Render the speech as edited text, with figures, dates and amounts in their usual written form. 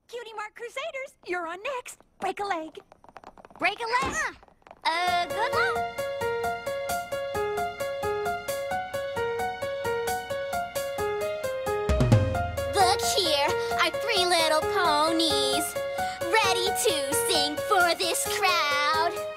Cutie Mark Crusaders, you're on next. Break a leg. Break a leg. Good luck. Look here, our three little ponies, ready to sing for this crowd.